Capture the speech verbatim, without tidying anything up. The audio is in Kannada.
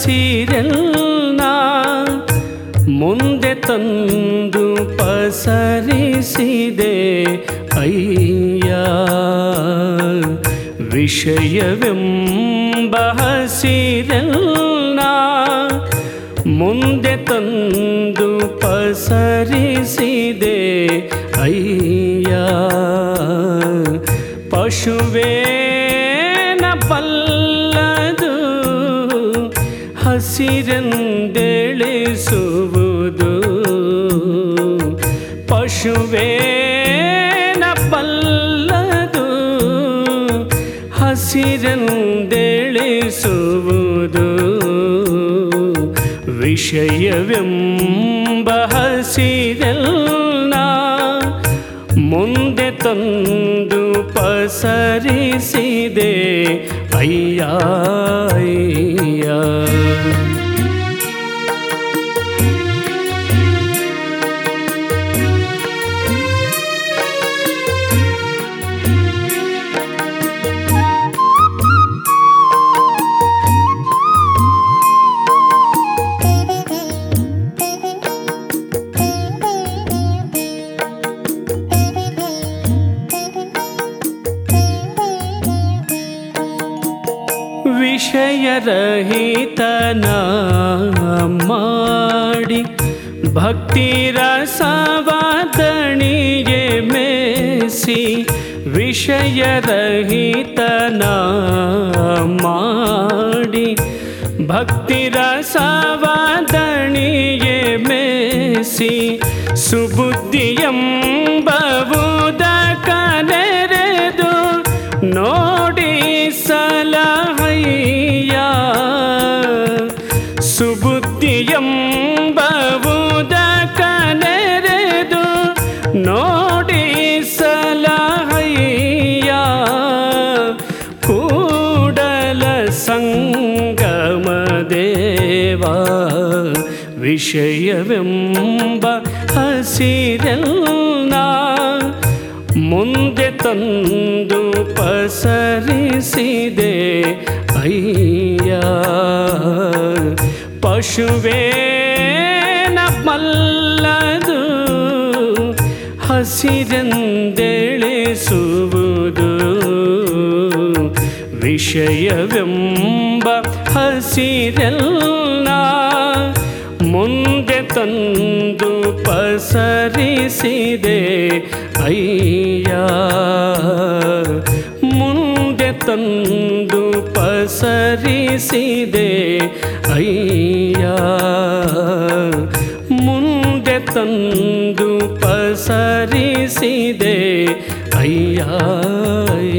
ಹಸಿರೆಲ್ಲ ಮುಂದೆ ತಂದು ಪಸರಿಸಿದೆ ಅಯ್ಯ. ವಿಷಯವೆಂಬ ಹಸಿರೆಲ್ಲ ಮುಂದೆ ತಂದು ಪಸರಿಸಿದೆ ಅಯ್ಯ. ಪಶುವೇನ ಬಲ್ಲದು ಹಸಿರೆಂದೆಳಿಸುವುದು. ಪಶುವೇನ ಬಲ್ಲದು ಹಸಿರೆಂದೆಳಿಸುವುದು. ವಿಷಯವೆಂಬ ಹಸಿರೆಲ್ಲ ಮುಂದೆ ತಂದು ಪಸರಿಸಿದೆ ಅಯ್ಯ ಅಯ್ಯ. ವಿಷಯರಹಿತನ ಮಾಡಿ ಭಕ್ತಿ ರಸವದಣಿಗೆ ಮೇಸಿ. ವಿಷಯರಹಿತನ ಮಾಡಿ ಭಕ್ತಿ ರಸವದಣಿಗೆ ಮೇಸಿ. ಸುಬುದ್ಧಿಯೆಂಬುದಕ ನೆರೆದು ನೋಡಿ ಸಲಹಯ್ಯ. ಸುಬುದ್ಧಿಯೆಂಬುದಕ ನೆರೆದು ನೋಡಿ ಸಲಹಯ್ಯ. ಕೂಡಲ ಸಂಗಮ ದೇವ ವಿಷಯವೆಂಬ ಹಸಿರೆಲ್ಲ ಮುಂದೆ ತಂದು ಪಸರಿಸಿದೆ ಅಯ್ಯ. ಪಶುವೇನ ಬಲ್ಲದು ಹಸಿರೆಂದೆಳಿಸುವುದು. ವಿಷಯವೆಂಬ ಹಸಿರೆಲ್ಲ ಮುಂದೆ ತಂದು ಪಸರಿಸಿದೆ ಅಯ್ಯ. ಮುಂದೆ ತಂದು ಪಸರಿಸಿದೆ ಅಯ್ಯ. ಮುಂದೆ ತಂದು ಪಸರಿಸಿದೆ ಅಯ್ಯ.